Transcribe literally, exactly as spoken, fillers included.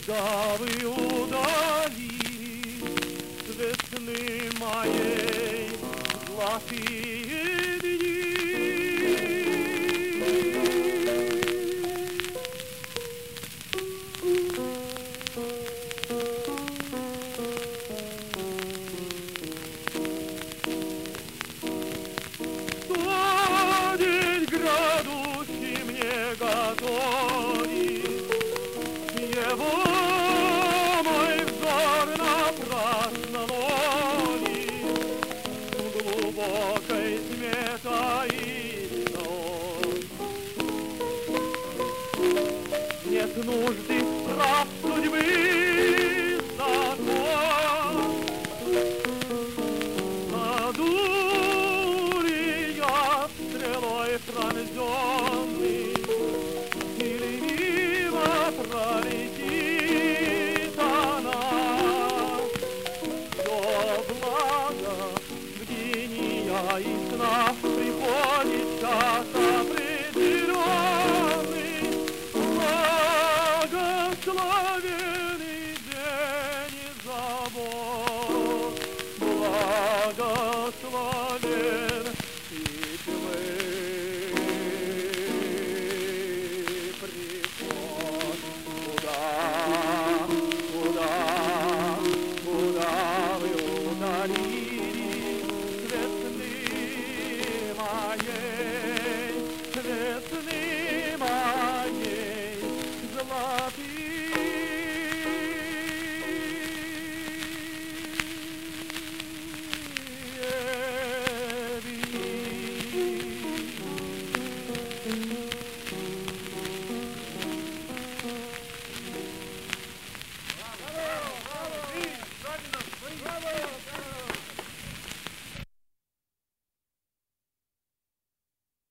Куда вы удалились с весны моей золотые дни? Сто градусов мне готовит его мой взор напрасно ловит, в глубокой тьме таится он. Нет нужды в страх судьбы закон, надул ли я стрелой пронзенный, или мимо пролетит она. Все благо в гения и снах приходит час определенный, благословенный день забот, благословен и тьмы. Куда вы удалились с весны моей?